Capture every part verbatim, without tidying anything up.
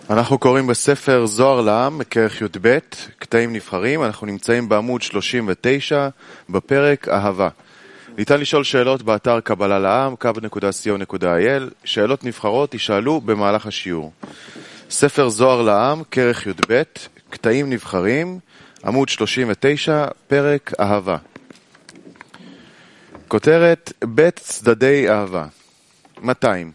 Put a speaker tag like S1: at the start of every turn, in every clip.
S1: אנחנו קוראים בספר זוהר לעם, כרך י"ב, קטעים נבחרים. אנחנו נמצאים בעמוד שלושים ותשע, בפרק אהבה. ניתן לשאול שאלות באתר קבלה לעם, קו נקודה סי או נקודה איי אל. שאלות נבחרות יישאלו במהלך השיעור. ספר זוהר לעם, כרך י"ב, קטעים נבחרים, עמוד שלושים ותשע, פרק אהבה. כותרת בית צדדי אהבה. מאתיים.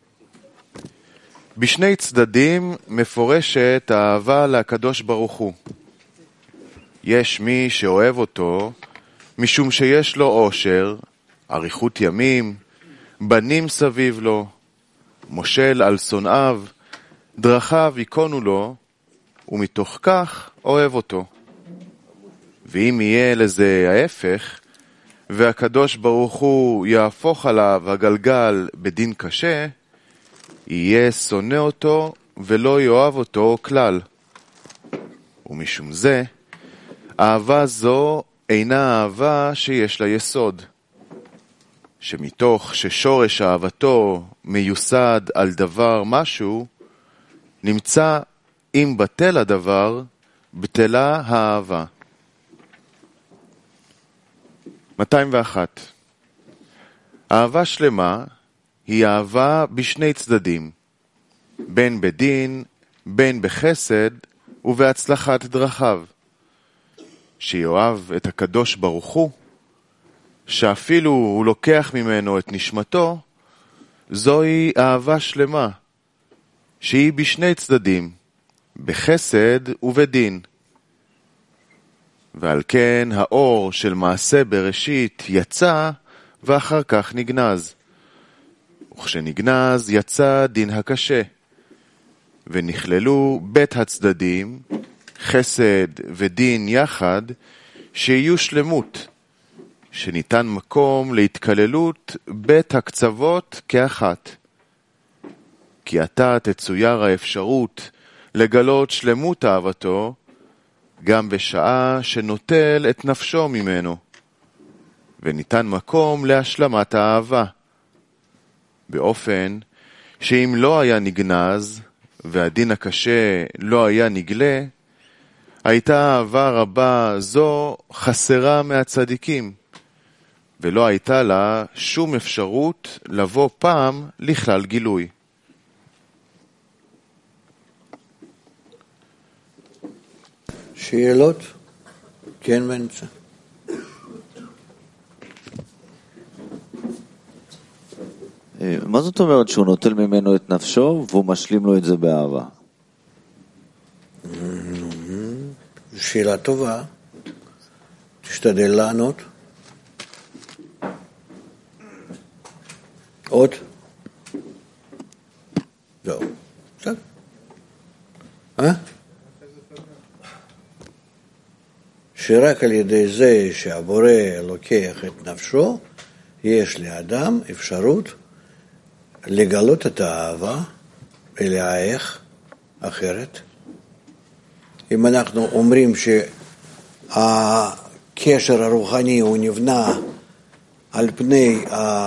S1: בשני צדדים מפורשת האהבה לקדוש ברוך הוא. יש מי שאוהב אותו משום שיש לו עושר, אריכות ימים, בנים סביב לו, מושל על שונאיו, דרכיו ייכונו לו, ומתוך כך אוהב אותו. ואם יהיה לזה ההפך, והקדוש ברוך הוא יהפוך עליו הגלגל בדין קשה, יהיה שונא אותו ולא יאהב אותו כלל. ומשום זה, אהבה זו אינה אהבה שיש לה יסוד, שמתוך ששורש אהבתו מיוסד על דבר משהו, נמצא אם בטל הדבר, בטלה האהבה. מאתיים ואחת. אהבה שלמה היא אהבה בשני צדדים, בין בדין, בין בחסד ובהצלחת דרכיו. שיואב את הקדוש ברוך הוא, שאפילו הוא לוקח ממנו את נשמתו, זוהי אהבה שלמה, שהיא בשני צדדים, בחסד ובדין. ועל כן האור של מעשה בראשית יצא ואחר כך נגנז. וכשנגנז יצא דין הקשה, ונכללו בית הצדדים, חסד ודין יחד, שיהיו שלמות, שניתן מקום להתכללות בית הקצוות כאחת. כי עתה תצויר האפשרות לגלות שלמות אהבתו, גם בשעה שנוטל את נפשו ממנו, וניתן מקום להשלמת האהבה. באופן שאם לא היה נגנז, והדין הקשה לא היה נגלה, הייתה אהבה רבה זו חסרה מהצדיקים, ולא הייתה לה שום אפשרות לבוא פעם לכלל גילוי.
S2: שאלות? כן, באמצע.
S3: מה זאת אומרת שהוא נוטל ממנו את נפשו והוא משלים לו את זה באהבה?
S2: שאלה טובה, תשתדל לענות. עוד? זהו. בסדר. אה? שרק על ידי זה שהבורא לוקח את נפשו, יש לאדם אפשרות לגלות את האהבה ולהאיך אחרת. אם אנחנו אומרים שהקשר הרוחני הוא נבנה על פני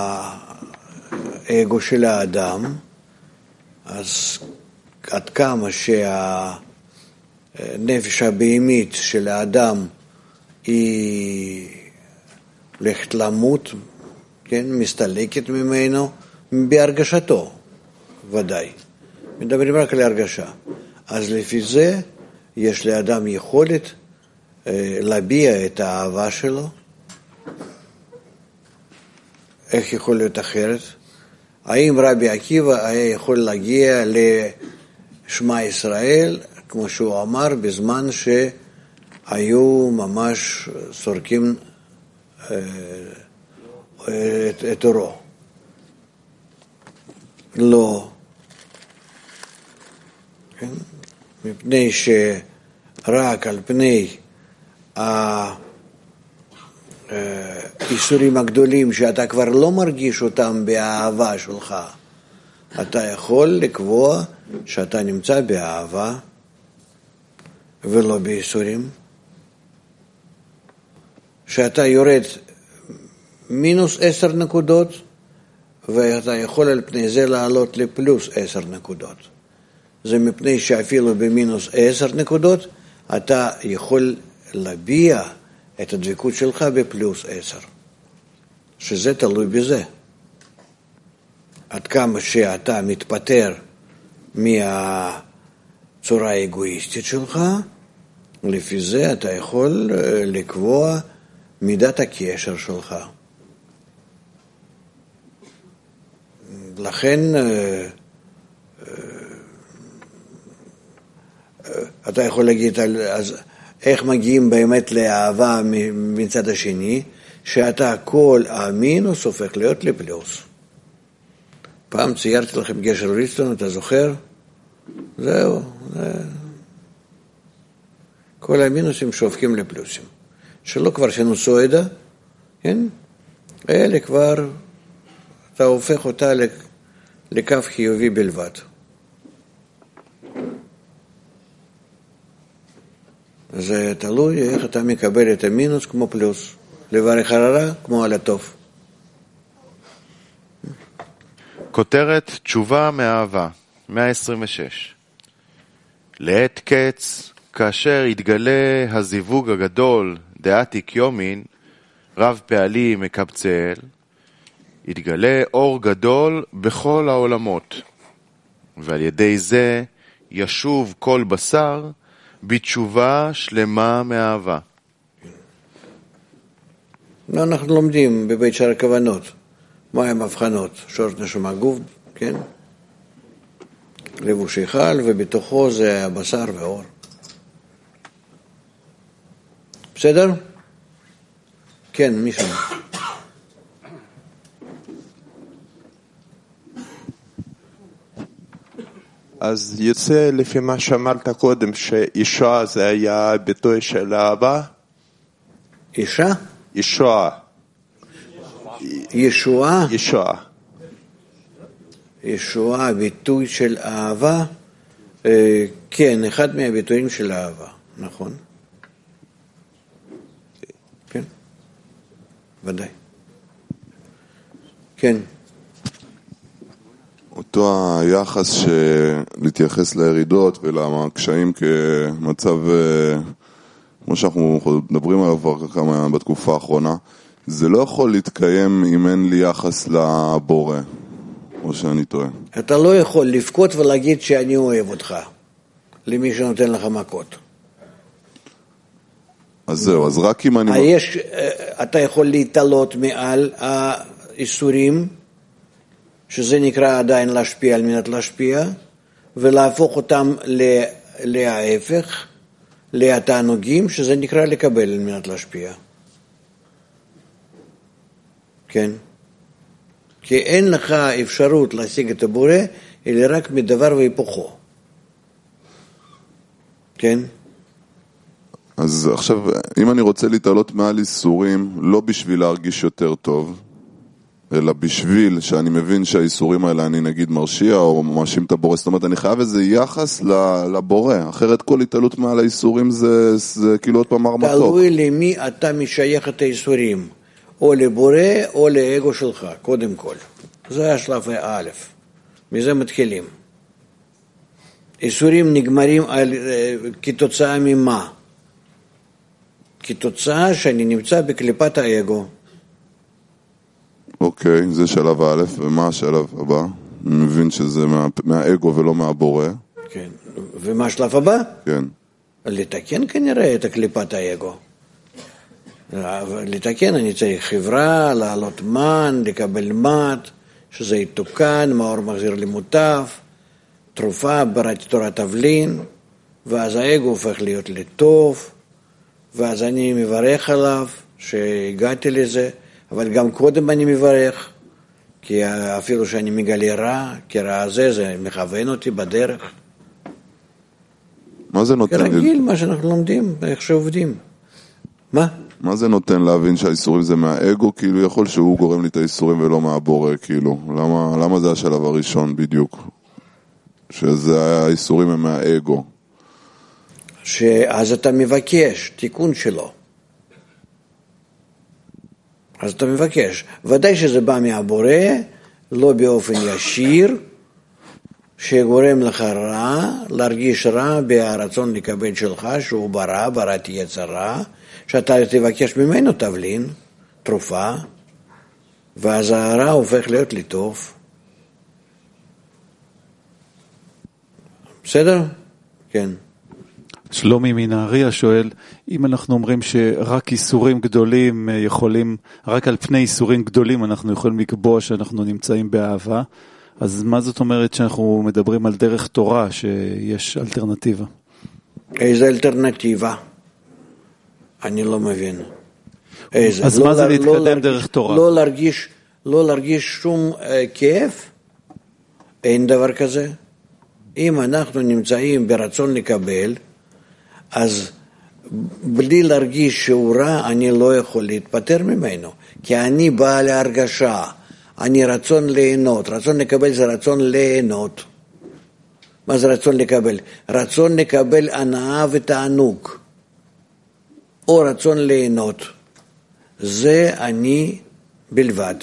S2: האגו של האדם, אז עד כמה שהנפש הבהמית של האדם היא הולכת למות, כן, מסתלקת ממנו בהרגשתו, ודאי. מדברים רק על הרגשה. אז לפי זה יש לאדם יכולת אה, להביע את האהבה שלו. איך יכול להיות אחרת? האם רבי עקיבא היה יכול להגיע לשמע ישראל, כמו שהוא אמר, בזמן שהיו ממש סורקים אה, את, את אורו? לא. כן? מפני שרק על פני האיסורים הגדולים שאתה כבר לא מרגיש אותם באהבה שלך, אתה יכול לקבוע שאתה נמצא באהבה ולא באיסורים. שאתה יורד מינוס עשר נקודות, ואתה יכול על פני זה לעלות לפלוס עשר נקודות. זה מפני שאפילו במינוס עשר נקודות, אתה יכול להביע את הדבקות שלך בפלוס עשר. שזה תלוי בזה. עד כמה שאתה מתפטר מהצורה האגואיסטית שלך, לפי זה אתה יכול לקבוע מידת הקשר שלך. לכן אתה יכול להגיד אז איך מגיעים באמת לאהבה מצד השני, שאתה כל המינוס הופך להיות לפלוס. פעם ציירתי לכם גשר ריסטון, אתה זוכר? זהו. זה... כל המינוסים שהופכים לפלוסים. שלא כבר שנוסוידה, כן? אלה כבר, אתה הופך אותה לקו חיובי בלבד. זה תלוי איך אתה מקבל את המינוס כמו פלוס. לברך על הרע כמו על הטוב.
S1: כותרת תשובה מאהבה, מאה עשרים ושש. לעת קץ, כאשר יתגלה הזיווג הגדול דעתיק יומין, רב פעלי מקבצאל, יתגלה אור גדול בכל העולמות, ועל ידי זה ישוב כל בשר בתשובה שלמה מאהבה.
S2: אנחנו לומדים בבית שער הכוונות, מה הם הבחנות? שורש נשמה גוף, כן? לבוש היכל, ובתוכו זה הבשר והאור. בסדר? כן, מישהו.
S4: אז יוצא לפי מה שאמרת קודם, שאישה זה היה ביטוי של אהבה?
S2: אישה?
S4: אישה.
S2: ישועה?
S4: ישועה.
S2: ישועה, ביטוי של אהבה? אה, כן, אחד מהביטויים של אהבה, נכון? כן, ודאי. כן.
S5: אותו היחס שלהתייחס לירידות ולקשיים כמצב, כמו שאנחנו מדברים עליו כבר כמה בתקופה האחרונה, זה לא יכול להתקיים אם אין לי יחס לבורא, או שאני טועה.
S2: אתה לא יכול לבכות ולהגיד שאני אוהב אותך, למי שנותן לך מכות.
S5: אז זהו, אז רק אם אני...
S2: יש, אתה יכול להתעלות מעל האיסורים, שזה נקרא עדיין להשפיע על מנת להשפיע, ולהפוך אותם להפך, לתענוגים, שזה נקרא לקבל על מנת להשפיע. כן? כי אין לך אפשרות להשיג את הבורא, אלא רק מדבר והיפוכו. כן?
S5: אז עכשיו, אם אני רוצה להתעלות מעל איסורים, לא בשביל להרגיש יותר טוב, אלא בשביל שאני מבין שהאיסורים האלה אני נגיד מרשיע או מאשים את הבורא, זאת אומרת אני חייב איזה יחס לבורא, אחרת כל התעלות מעל האיסורים זה, זה כאילו עוד פעם מרמתוק.
S2: תלוי למי אתה משייך את האיסורים, או לבורא או לאגו שלך, קודם כל. זה השלב א', מזה מתחילים. איסורים נגמרים על, כתוצאה ממה? כתוצאה שאני נמצא בקליפת האגו.
S5: אוקיי, זה שלב א', ומה השלב הבא? אני מבין שזה מה, מהאגו ולא מהבורא.
S2: כן, ומה השלב הבא?
S5: כן.
S2: לתקן כנראה את הקליפת האגו. לתקן אני צריך חברה, לעלות מן, לקבל מת, שזה יתוקן, מאור מחזיר למוטב, תרופה, ברת תורת תבלין, ואז האגו הופך להיות לטוב, ואז אני מברך עליו שהגעתי לזה, אבל גם קודם אני מברך, כי אפילו שאני מגלה רע, כי רע הזה, זה מכוון אותי בדרך.
S5: מה זה נותן?
S2: כרגיל, מה שאנחנו לומדים, איך שעובדים. מה?
S5: מה זה נותן להבין שהאיסורים זה מהאגו? כאילו יכול שהוא גורם לי את האיסורים ולא מהבורא, כאילו. למה, למה זה השלב הראשון בדיוק? שזה האיסורים הם מהאגו.
S2: שאז אתה מבקש תיקון שלו. אז אתה מבקש. ודאי שזה בא מהבורא, לא באופן ישיר, שגורם לך רע, להרגיש רע ברצון לקבל שלך, שהוא ברע, בראתי יצר רע, שאתה תבקש ממנו תבלין, תרופה, ואז הרע הופך להיות לי טוב. בסדר? כן.
S6: שלומי מנהריה שואל, אם אנחנו אומרים שרק איסורים גדולים יכולים, רק על פני איסורים גדולים אנחנו יכולים לקבוע שאנחנו נמצאים באהבה, אז מה זאת אומרת שאנחנו מדברים על דרך תורה, שיש אלטרנטיבה?
S2: איזה אלטרנטיבה? אני לא מבין. איזה?
S6: אז
S2: לא
S6: מה זה
S2: לה,
S6: להתקדם
S2: לא להרגיש,
S6: דרך תורה?
S2: לא להרגיש, לא להרגיש שום אה, כאב? אין דבר כזה. אם אנחנו נמצאים ברצון לקבל, אז בלי להרגיש שהוא רע, אני לא יכול להתפטר ממנו. כי אני בא להרגשה, אני רצון ליהנות. רצון לקבל זה רצון ליהנות. מה זה רצון לקבל? רצון לקבל הנאה ותענוג. או רצון ליהנות. זה אני בלבד.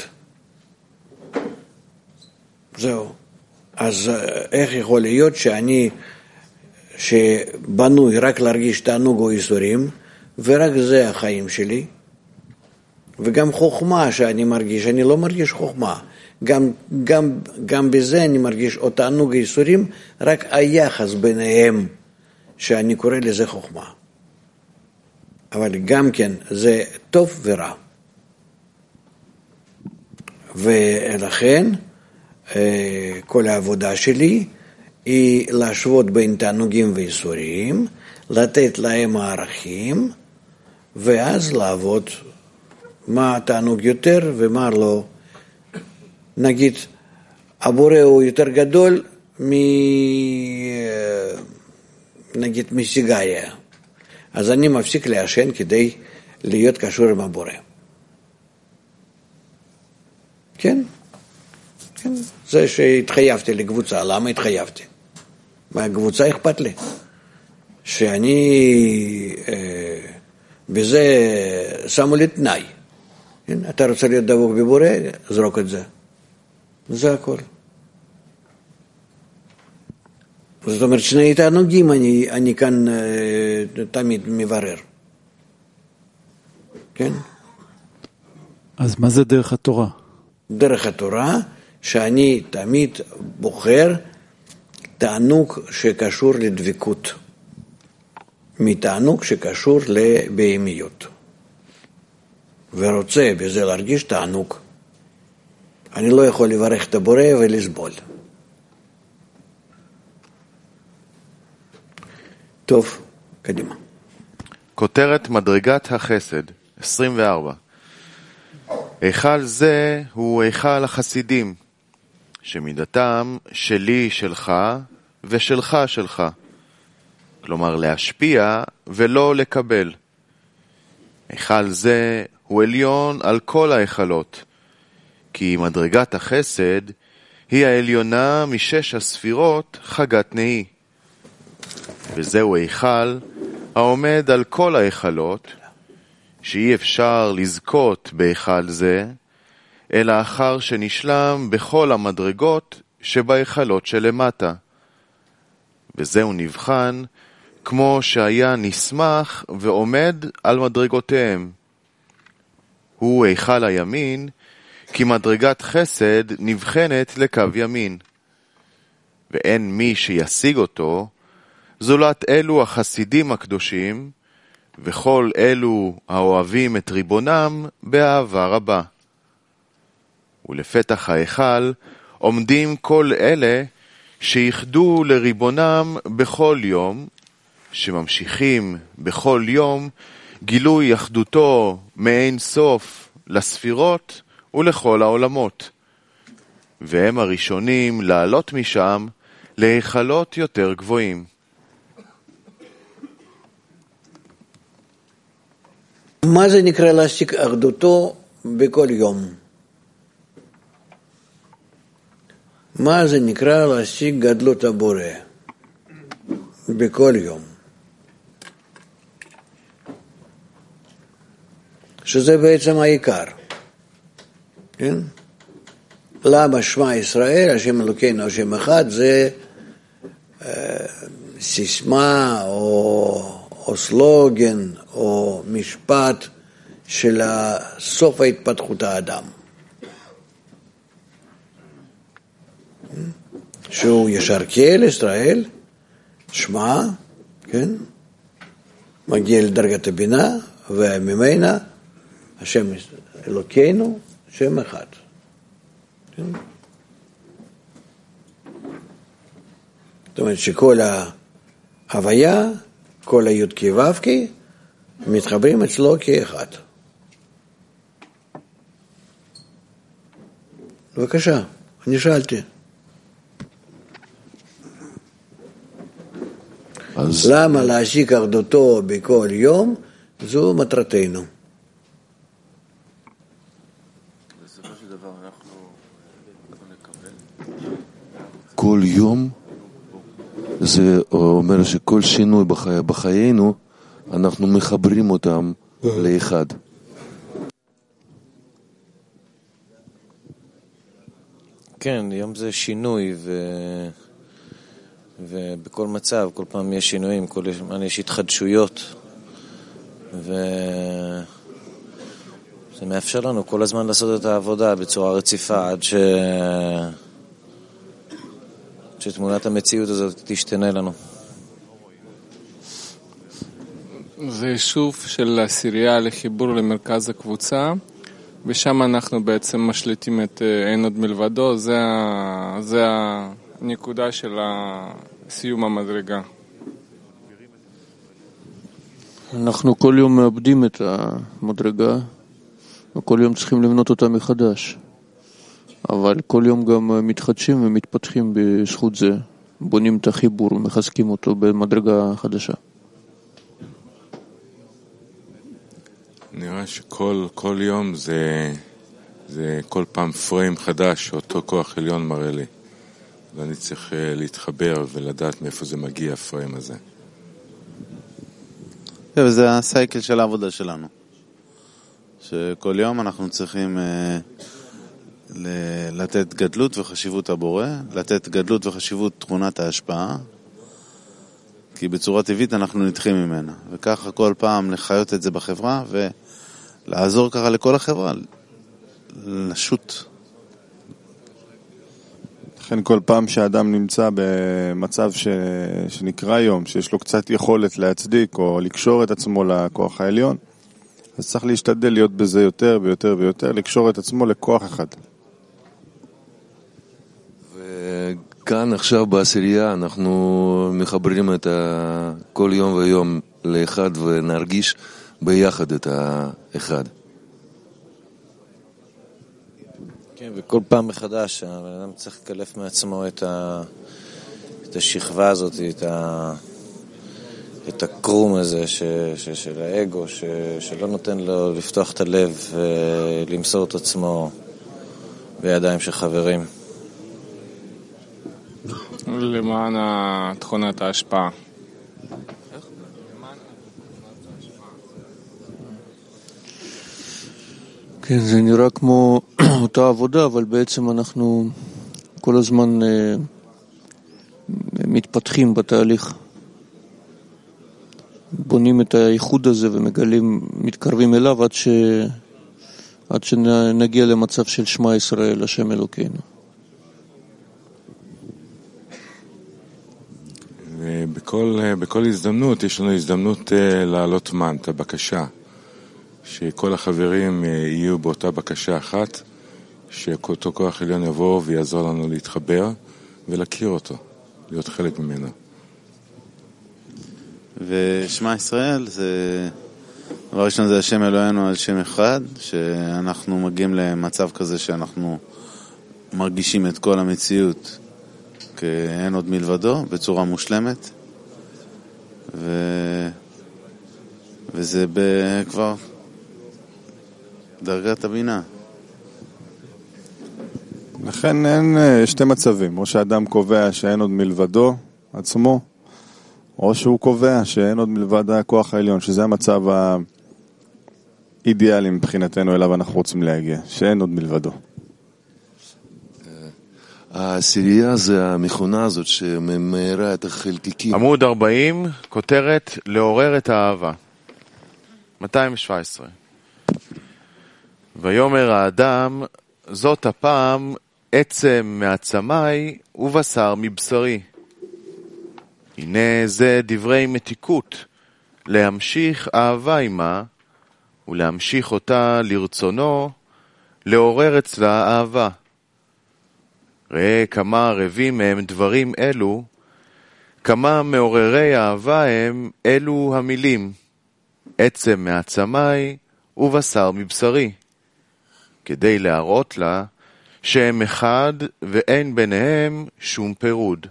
S2: זהו. אז איך יכול להיות שאני, שבנוי רק להרגיש תענוג או איסורים, ורק זה החיים שלי, וגם חוכמה שאני מרגיש, אני לא מרגיש חוכמה, גם, גם, גם בזה אני מרגיש או תענוג איסורים, רק היחס ביניהם, שאני קורא לזה חוכמה. אבל גם כן, זה טוב ורע. ולכן, כל העבודה שלי היא להשוות בין תענוגים ואיסורים, לתת להם הערכים, ואז לעבוד מה תענוג יותר ומה לא. נגיד, הבורא הוא יותר גדול מ... נגיד מסיגריה. אז אני מפסיק לעשן כדי להיות קשור עם הבורא. כן? כן. זה שהתחייבתי לקבוצה, למה התחייבתי? מהקבוצה אכפת לי. שאני אה, בזה שמו לי תנאי. כן? אתה רוצה להיות דבוק בבורא, זרוק את זה. זה הכל. זאת אומרת, שני תענוגים אני, אני כאן אה, תמיד מברר. כן?
S6: אז מה זה דרך התורה?
S2: דרך התורה, שאני תמיד בוחר תענוג שקשור לדבקות, מתענוג שקשור לבהמיות. ורוצה בזה להרגיש תענוג. אני לא יכול לברך את הבורא ולסבול. טוב, קדימה.
S1: כותרת מדרגת החסד, עשרים וארבע. היכל זה הוא היכל החסידים, שמידתם שלי שלך ושלך שלך. כלומר להשפיע ולא לקבל. היכל זה הוא עליון על כל ההיכלות, כי מדרגת החסד היא העליונה משש הספירות חגת נהי. וזהו היכל העומד על כל ההיכלות, שאי אפשר לזכות בהיכל זה, אלא אחר שנשלם בכל המדרגות שבהיכלות שלמטה. וזהו נבחן כמו שהיה נשמח ועומד על מדרגותיהם. הוא היכל הימין, כי מדרגת חסד נבחנת לקו ימין. ואין מי שישיג אותו, זולת אלו החסידים הקדושים, וכל אלו האוהבים את ריבונם באהבה רבה. ולפתח ההיכל עומדים כל אלה שיחדו לריבונם בכל יום, שממשיכים בכל יום גילוי יחדותו מאין סוף לספירות ולכל העולמות. והם הראשונים לעלות משם להיכלות יותר גבוהים.
S2: מה זה נקרא להשיג אחדותו בכל יום? מה זה נקרא להשיג גדלות הבורא בכל יום? שזה בעצם העיקר. כן? למה שמע ישראל, השם אלוקינו, השם אחד, זה סיסמה או, או סלוגן או משפט של סוף ההתפתחות האדם. שהוא ישר כאל ישראל, שמע, כן? מגיע לדרגת הבינה, וממנה השם אלוקינו, שם אחד. כן? זאת אומרת שכל ההוויה, כל היודקי ו"קי, מתחברים אצלו כאחד. בבקשה, אני שאלתי. אז... למה להשיג אחדותו בכל יום? זו מטרתנו.
S7: כל יום זה אומר שכל שינוי בחי... בחיינו אנחנו מחברים אותם לאחד.
S8: כן, יום זה שינוי ו... ובכל מצב, כל פעם יש שינויים, כל פעם יש התחדשויות וזה מאפשר לנו כל הזמן לעשות את העבודה בצורה רציפה עד ש... שתמונת המציאות הזאת תשתנה לנו.
S9: זה יישוב של עשירייה לחיבור למרכז הקבוצה, ושם אנחנו בעצם משליטים את אין עוד מלבדו, זה, ה... זה הנקודה של סיום המדרגה.
S10: אנחנו כל יום מאבדים את המדרגה, וכל יום צריכים לבנות אותה מחדש. אבל כל יום גם מתחדשים ומתפתחים בזכות זה, בונים את החיבור ומחזקים אותו במדרגה חדשה.
S11: נראה שכל כל יום זה, זה כל פעם פריים חדש שאותו כוח עליון מראה לי. ואני צריך להתחבר ולדעת מאיפה זה מגיע, הפריים הזה.
S12: וזה הסייקל של העבודה שלנו. שכל יום אנחנו צריכים לתת גדלות וחשיבות הבורא, לתת גדלות וחשיבות תכונת ההשפעה, כי בצורה טבעית אנחנו נדחים ממנה. וככה כל פעם לחיות את זה בחברה ולעזור ככה לכל החברה, לשוט.
S13: לכן כל פעם שהאדם נמצא במצב ש... שנקרא יום, שיש לו קצת יכולת להצדיק או לקשור את עצמו לכוח העליון, אז צריך להשתדל להיות בזה יותר ויותר ויותר, לקשור את עצמו לכוח אחד.
S7: וכאן עכשיו בעשירייה אנחנו מחברים את ה... כל יום ויום לאחד ונרגיש ביחד את האחד.
S8: כן, וכל פעם מחדש, האדם צריך לקלף מעצמו את, ה... את השכבה הזאת, את, ה... את הקרום הזה ש... ש... של האגו, ש... שלא נותן לו לפתוח את הלב ולמסור את עצמו בידיים של חברים.
S9: למען תכונת ההשפעה.
S10: כן, זה נראה כמו אותה עבודה, אבל בעצם אנחנו כל הזמן אה, מתפתחים בתהליך. בונים את הייחוד הזה ומגלים, מתקרבים אליו עד, ש... עד שנגיע למצב של שמע ישראל, השם אלוקינו.
S11: ובכל בכל הזדמנות יש לנו הזדמנות לעלות מן, את הבקשה. שכל החברים יהיו באותה בקשה אחת, שאותו כוח עליון יבוא ויעזור לנו להתחבר ולהכיר אותו, להיות חלק ממנו.
S12: ושמע ישראל זה, דבר ראשון זה השם אלוהינו על שם אחד, שאנחנו מגיעים למצב כזה שאנחנו מרגישים את כל המציאות כאין עוד מלבדו, בצורה מושלמת, ו... וזה כבר דרגת הבינה.
S13: לכן אין שתי מצבים, או שאדם קובע שאין עוד מלבדו עצמו, או שהוא קובע שאין עוד מלבד הכוח העליון, שזה המצב האידיאלי מבחינתנו אליו אנחנו רוצים להגיע, שאין עוד מלבדו.
S7: העשירייה זה המכונה הזאת שממהרה את החלקיקים.
S1: עמוד ארבעים, כותרת לעורר את האהבה. מאתיים שבע עשרה. ויאמר האדם, זאת הפעם עצם מעצמי ובשר מבשרי. הנה זה דברי מתיקות, להמשיך אהבה עמה ולהמשיך אותה לרצונו, לעורר אצלה אהבה. ראה כמה ערבים הם דברים אלו, כמה מעוררי אהבה הם אלו המילים, עצם מעצמי ובשר מבשרי, כדי להראות לה שהם אחד ואין ביניהם שום פירוד.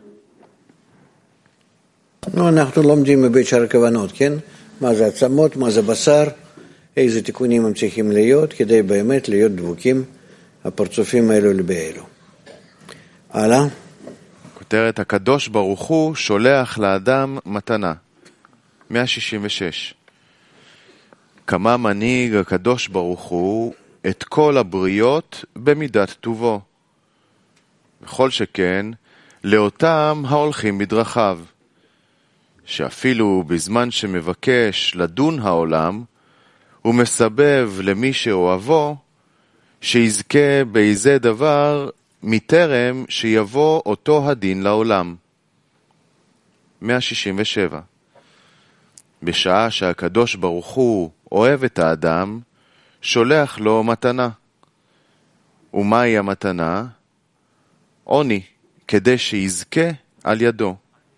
S2: נו, אנחנו לומדים מבית שער הכוונות, כן? מה זה עצמות, מה זה בשר, איזה תיקונים הם צריכים להיות, כדי באמת להיות דבוקים הפרצופים האלו לבאלו. הלאה.
S1: כותרת, הקדוש ברוך הוא שולח לאדם מתנה. מאה שישים ושש. כמה מנהיג הקדוש ברוך הוא את כל הבריות במידת טובו. וכל שכן, לאותם ההולכים בדרכיו. שאפילו בזמן שמבקש לדון העולם, הוא מסבב למי שאוהבו, שיזכה באיזה דבר מטרם שיבוא אותו הדין לעולם. מאה שישים ושבע. בשעה שהקדוש ברוך הוא אוהב את האדם, שולח לו מתנה. ומהי המתנה? עוני, כדי שיזכה על ידו.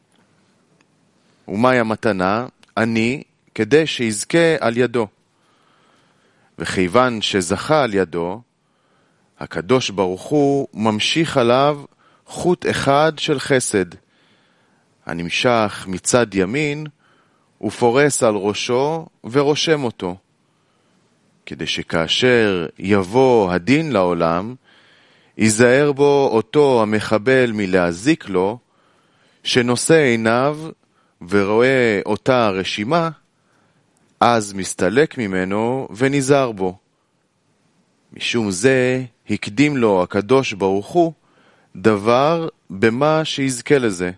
S1: ומהי המתנה? אני, כדי שיזכה על ידו. וכיוון שזכה על ידו, הקדוש ברוך הוא ממשיך עליו חוט אחד של חסד, הנמשך מצד ימין ופורס על ראשו ורושם אותו, כדי שכאשר יבוא הדין לעולם, ייזהר בו אותו המחבל מלהזיק לו, שנושא עיניו ורואה אותה הרשימה, אז מסתלק ממנו ונזהר בו. משום זה הקדים לו הקדוש ברוך הוא דבר במה שיזכה לזה.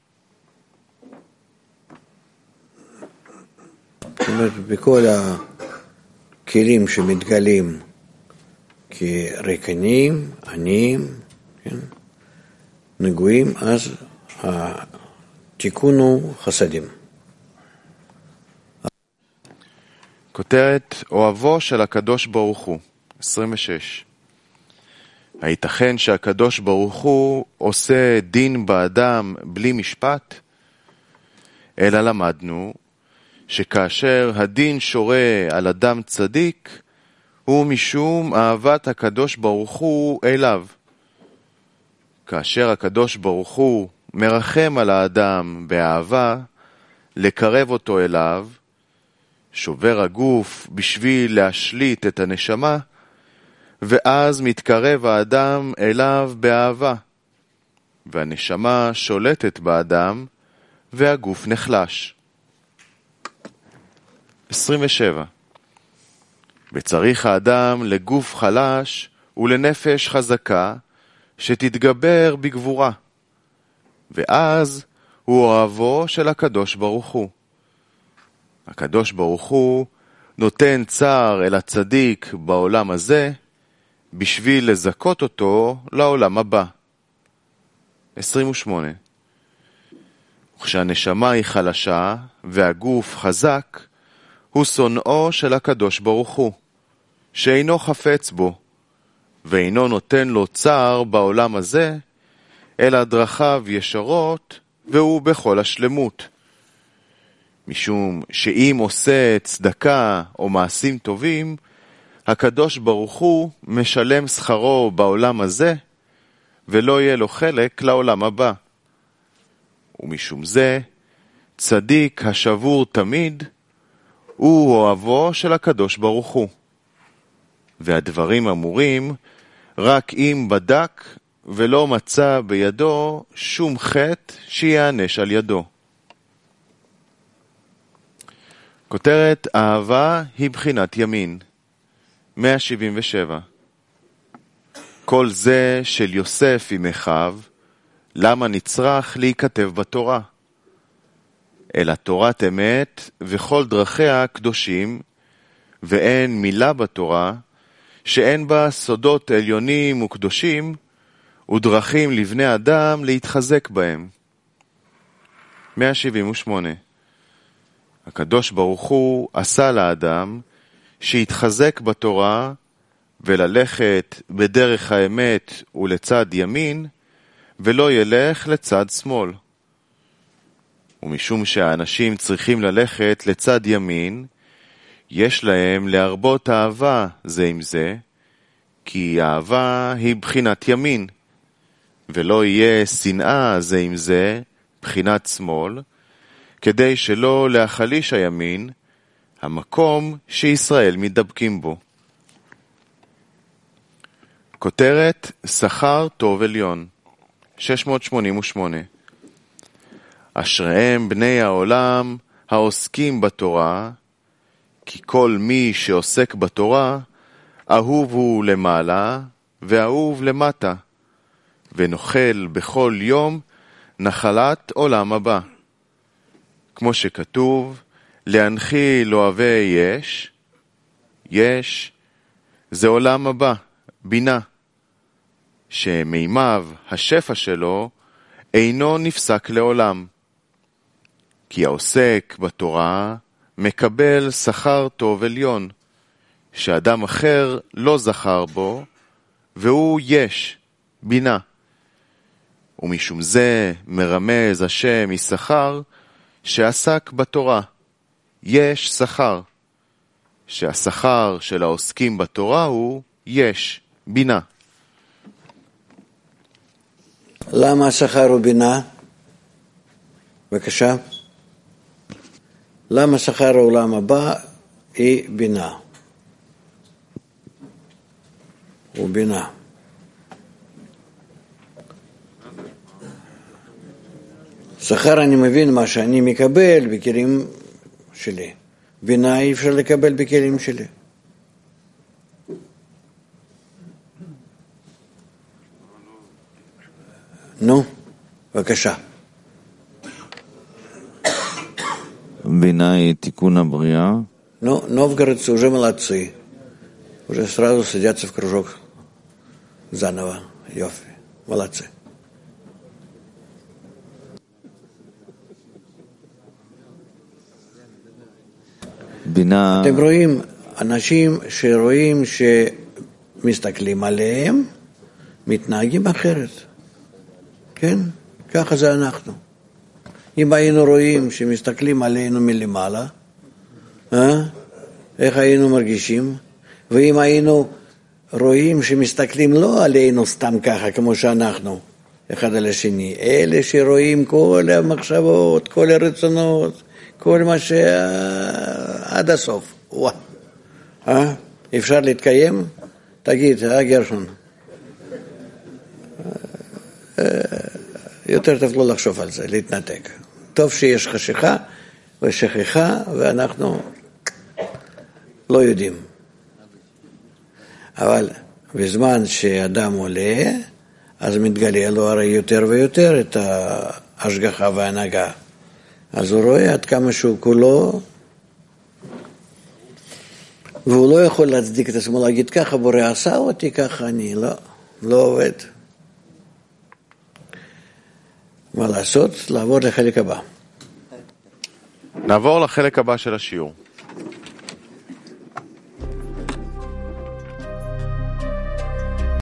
S2: זאת אומרת, בכל הכלים שמתגלים כריקנים, עניים, כן, נגועים, אז התיקון הוא חסדים.
S1: כותרת, אוהבו של הקדוש ברוך הוא. עשרים ושש. הייתכן שהקדוש ברוך הוא עושה דין באדם בלי משפט? אלא למדנו שכאשר הדין שורה על אדם צדיק, הוא משום אהבת הקדוש ברוך הוא אליו. כאשר הקדוש ברוך הוא מרחם על האדם באהבה, לקרב אותו אליו, שובר הגוף בשביל להשליט את הנשמה, ואז מתקרב האדם אליו באהבה, והנשמה שולטת באדם, והגוף נחלש. עשרים ושבע. וצריך האדם לגוף חלש ולנפש חזקה, שתתגבר בגבורה, ואז הוא אוהבו של הקדוש ברוך הוא. הקדוש ברוך הוא נותן צער אל הצדיק בעולם הזה, בשביל לזכות אותו לעולם הבא. עשרים ושמונה. וכשהנשמה היא חלשה והגוף חזק, הוא שונאו של הקדוש ברוך הוא, שאינו חפץ בו, ואינו נותן לו צער בעולם הזה, אלא דרכיו ישרות, והוא בכל השלמות. משום שאם עושה צדקה או מעשים טובים, הקדוש ברוך הוא משלם שכרו בעולם הזה, ולא יהיה לו חלק לעולם הבא. ומשום זה, צדיק השבור תמיד, הוא אוהבו של הקדוש ברוך הוא. והדברים אמורים רק אם בדק ולא מצא בידו שום חטא שיענש על ידו. כותרת, אהבה היא בחינת ימין. מאה שבעים ושבע. כל זה של יוסף עם אחיו, למה נצרך להיכתב בתורה? אלא תורת אמת וכל דרכיה קדושים, ואין מילה בתורה שאין בה סודות עליונים וקדושים ודרכים לבני אדם להתחזק בהם. מאה שבעים ושמונה. הקדוש ברוך הוא עשה לאדם שיתחזק בתורה וללכת בדרך האמת ולצד ימין, ולא ילך לצד שמאל. ומשום שהאנשים צריכים ללכת לצד ימין, יש להם להרבות אהבה זה עם זה, כי אהבה היא בחינת ימין, ולא יהיה שנאה זה עם זה, בחינת שמאל, כדי שלא להחליש הימין, המקום שישראל מתדבקים בו. כותרת שכר טוב עליון, שש מאות שמונים ושמונה. אשריהם בני העולם העוסקים בתורה, כי כל מי שעוסק בתורה, אהוב הוא למעלה ואהוב למטה, ונאכל בכל יום נחלת עולם הבא. כמו שכתוב, להנחיל אוהבי יש, יש, זה עולם הבא, בינה, שמימיו השפע שלו אינו נפסק לעולם. כי העוסק בתורה מקבל שכר טוב עליון, שאדם אחר לא זכר בו, והוא יש, בינה. ומשום זה מרמז השם יששכר שעסק בתורה. יש שכר, שהשכר של העוסקים בתורה הוא יש, בינה.
S2: למה השכר הוא בינה? בבקשה. למה שכר העולם הבא היא בינה? הוא בינה. שכר אני מבין מה שאני מקבל בכלים שלי. בינה אי אפשר לקבל בכלים שלי. נו, בבקשה.
S3: בינה היא תיקון הבריאה.
S2: Ну, новгородцы уже молодцы. Уже сразу садятся в кружок заново. Йофи. Молодцы.
S3: בינה...
S2: אתם רואים אנשים שרואים שמסתכלים עליהם, מתנהגים אחרת. כן? ככה זה אנחנו. אם היינו רואים שמסתכלים עלינו מלמעלה, אה? איך היינו מרגישים? ואם היינו רואים שמסתכלים לא עלינו סתם ככה כמו שאנחנו, אחד על השני, אלה שרואים כל המחשבות, כל הרצונות, כל מה ש... עד הסוף. וואו. אה? אפשר להתקיים? תגיד, אה גרשון? יותר טוב לא לחשוב על זה, להתנתק. טוב שיש חשיכה ושכחה, ואנחנו לא יודעים. אבל בזמן שאדם עולה, אז מתגלה לו הרי יותר ויותר את ההשגחה וההנהגה. אז הוא רואה עד כמה שהוא כולו, והוא לא יכול להצדיק את עצמו, להגיד ככה בורא עשה אותי, ככה אני, לא, לא עובד. מה לעשות? לעבור לחלק הבא.
S1: נעבור לחלק הבא של השיעור.